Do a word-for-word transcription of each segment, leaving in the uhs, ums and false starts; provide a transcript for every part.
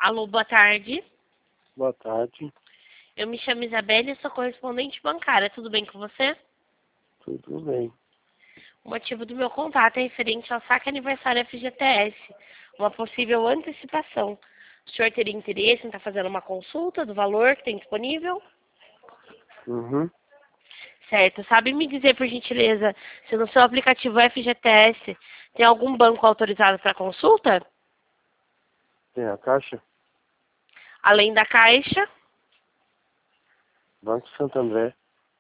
Alô, boa tarde. Boa tarde, Eu me chamo Isabelle e sou correspondente bancária. Tudo bem com você? tudo bem. O motivo do meu contato é referente ao saque aniversário F G T S, uma possível antecipação. O senhor teria interesse em estar fazendo uma consulta do valor que tem disponível? Uhum. Certo. Sabe me dizer, por gentileza, se no seu aplicativo F G T S tem algum banco autorizado para consulta? Tem a Caixa, Além da Caixa? Banco Santo André.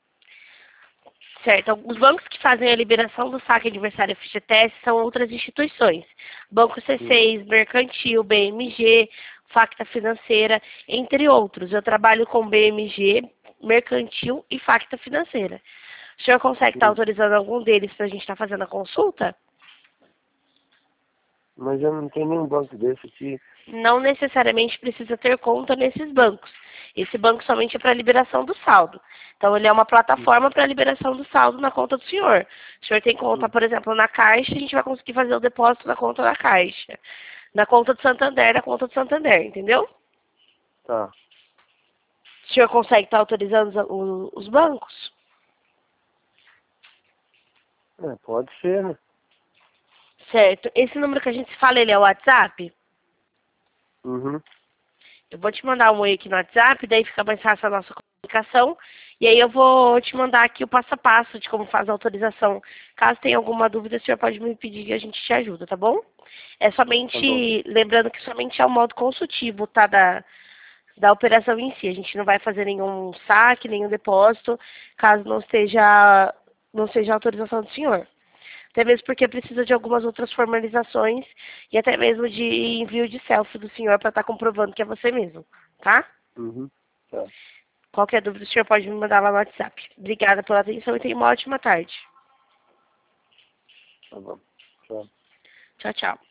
Certo. Os bancos que fazem a liberação do saque aniversário F G T S são outras instituições. Banco C seis, Mercantil, B M G, Facta Financeira, entre outros. Eu trabalho com B M G, Mercantil e Facta Financeira. O senhor consegue estar Hum. autorizando algum deles para a gente estar fazendo a consulta? Mas eu não tenho nenhum banco desse aqui. Não necessariamente precisa ter conta nesses bancos. Esse banco somente é para liberação do saldo. Então, ele é uma plataforma para liberação do saldo na conta do senhor. O senhor tem conta, Hum. por exemplo, na Caixa, a gente vai conseguir fazer o depósito na conta da Caixa. Na conta do Santander, na conta do Santander, entendeu? Tá. O senhor consegue estar autorizando os, os bancos? É, pode ser, né? Certo. Esse número que a gente se fala, ele é o WhatsApp? Uhum. Eu vou te mandar um oi aqui no WhatsApp, daí fica mais fácil a nossa comunicação. E aí eu vou te mandar aqui o passo a passo de como faz a autorização. Caso tenha alguma dúvida, o senhor pode me pedir e a gente te ajuda, tá bom? É Tá bom. somente, lembrando que somente é o modo consultivo, tá, da, da operação em si. A gente não vai fazer nenhum saque, nenhum depósito, caso não esteja, não seja a autorização do senhor. Até mesmo porque precisa de algumas outras formalizações e até mesmo de envio de selfie do senhor para estar comprovando que é você mesmo, tá? Uhum. Tá. Qualquer dúvida, o senhor pode me mandar lá no WhatsApp. Obrigada pela atenção e tenha uma ótima tarde. Tá bom. Tchau. Tchau, tchau.